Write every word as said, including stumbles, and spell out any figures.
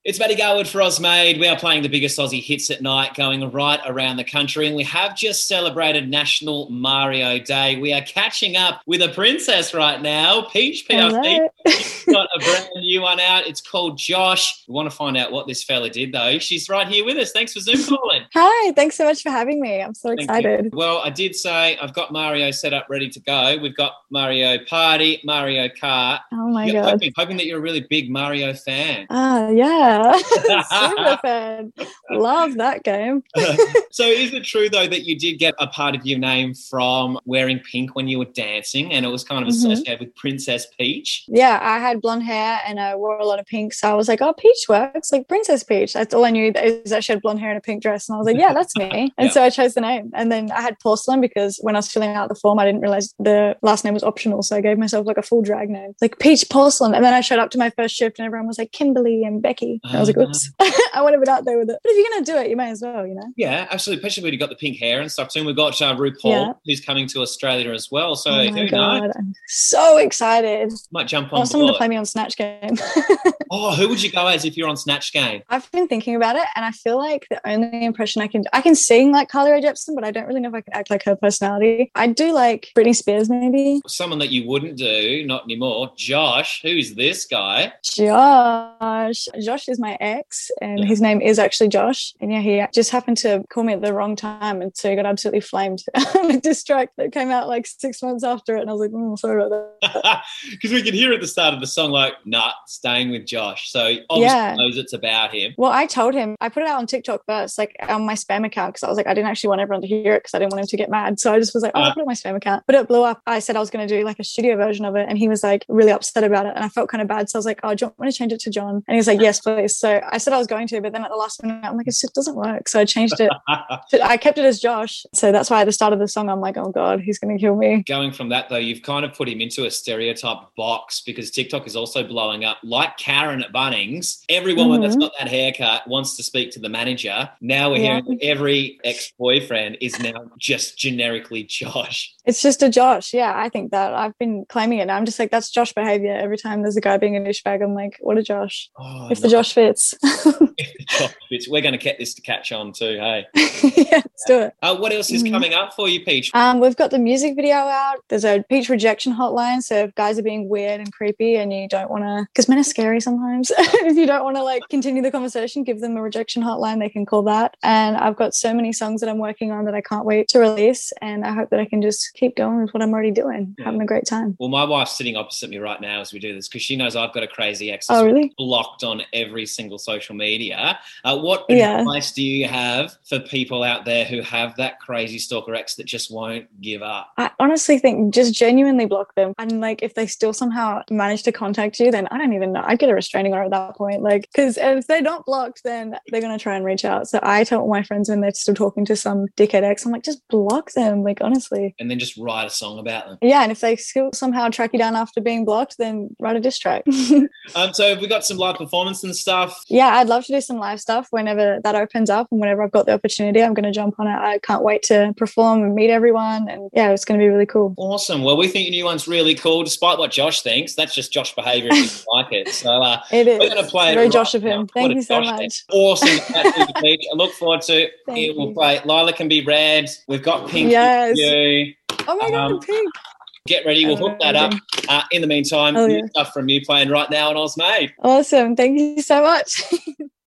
It's Matty Garwood for Ozmade. We are playing the biggest Aussie hits at night, going right around the country, and we have just celebrated National Mario Day. We are catching up with a princess right now, Peach P R C. She's got a brand new one out. It's called Josh. We want to find out what this fella did, though. She's right here with us. Thanks for Zoom calling. Hi, thanks so much for having me. I'm so Thank excited. you. Well, I did say I've got Mario set up, ready to go. We've got Mario Party, Mario Kart. Oh my You're God. Hoping, hoping that you're a really big Mario fan. Ah, yeah. Super fan. Love that game. So is it true, though, that you did get a part of your name from wearing pink when you were dancing, and it was kind of associated mm-hmm. with Princess Peach? Yeah, I had blonde hair and I wore a lot of pink, so I was like, oh, Peach works, like Princess Peach. That's all I knew, is that she had blonde hair and a pink dress, and I was like, yeah, that's me. And yeah. so I chose the name. And then I had Porcelain because when I was filling out the form, I didn't realize the last name was optional, so I gave myself like a full drag name, like Peach Porcelain. And then I showed up to my first shift and everyone was like Kimberly and Becky. And I was like, oops. I went a bit out there with it. But if you're going to do it, you may as well, you know? Yeah, absolutely. Especially when you've got the pink hair and stuff too. And we've got uh, RuPaul, yeah. who's coming to Australia as well. So oh my who God, knows? I'm so excited. Might jump on I want someone to play me on Snatch Game. Oh, who would you go as if you're on Snatch Game? I've been thinking about it, and I feel like the only impression I can do, I can sing like Carly Rae Jepsen, but I don't really know if I can act like her personality. I do like Britney Spears, maybe. Someone that you wouldn't do, not anymore, Josh. Who's this guy? Josh. Josh is my ex, and yeah. his name is actually Josh. And yeah, he just happened to call me at the wrong time, and so he got absolutely flamed on a diss track that came out like six months after it, and I was like, oh, sorry about that. Because we can hear at the start of the song, like, nah, staying with Josh. So obviously yeah. knows it's about him. Well, I told him, I put it out on TikTok first, like on my spam account, because I was like, I didn't actually want everyone to hear it because I didn't want him to get mad. So I just was like, oh, uh, I'll put it on my spam account. But it blew up. I said I was going to do like a studio version of it, and he was like really upset about it. And I felt kind of bad. So I was like, oh, do you want me to change it to John? And he was like, yes, please. So I said I was going to, but then at the last minute, I'm like, it just doesn't work. So I changed it. I kept it as Josh. So that's why at the start of the song, I'm like, oh God, he's going to kill me. Going from that, though, you've kind of put him into a stereotype box because TikTok is also blowing up. Like Karen at Bunnings, every woman mm-hmm. that's got that haircut wants to speak to the manager. Now we're yeah. hearing that every ex-boyfriend is now just generically Josh. It's just a Josh. Yeah, I think that. I've been claiming it. I'm just like, that's Josh behavior. Every time there's a guy being a douchebag, I'm like, what a Josh. Oh, if no. the Josh fits. If the Josh fits. We're going to get this to catch on too, hey? Yeah, let's do it. Uh, what else is mm-hmm. coming up for you, Peach? Um, we've got the music video out. There's a Peach rejection hotline. So if guys are being weird and creepy and you don't want to, because men are scary sometimes. If you don't want to like continue the conversation, give them a rejection hotline. They can call that. And I've got so many songs that I'm working on that I can't wait to release. And I hope that I can just keep going with what I'm already doing, yeah. having a great time. Well, my wife's sitting opposite me right now as we do this because she knows I've got a crazy ex. Oh, really? Blocked on every single social media. Uh, what yeah. advice do you have for people out there who have that crazy stalker ex that just won't give up? I honestly think just genuinely block them. And like if they still somehow manage to contact you, then I don't even know. I'd get a restraining order at that point. Like, because if they're not blocked, then they're going to try and reach out. So I tell all my friends when they're still talking to some dickhead ex, I'm like, just block them, like honestly. And then just write a song about them. Yeah, and if they still somehow track you down after being blocked, then write a diss track. um, so have we got some live performance and stuff? Yeah, I'd love to do some live stuff whenever that opens up, and whenever I've got the opportunity, I'm going to jump on it. I can't wait to perform and meet everyone, and yeah, it's going to be really cool. Awesome. Well, we think your new one's really cool, despite what Josh thinks. That's just Josh behaviour if you like it. So uh, it is. We're going to play it's very it Josh right of him. now. Thank what you so Josh much. Did. Awesome. I look forward to Thank it. We'll you. play Lila Can Be Red. We've got Pink. Yes. You. Oh my God, Um, Pink. Get ready. We'll hook that up. Uh, in the meantime, oh, new yeah. stuff from you playing right now on Ozmade. Awesome. Thank you so much.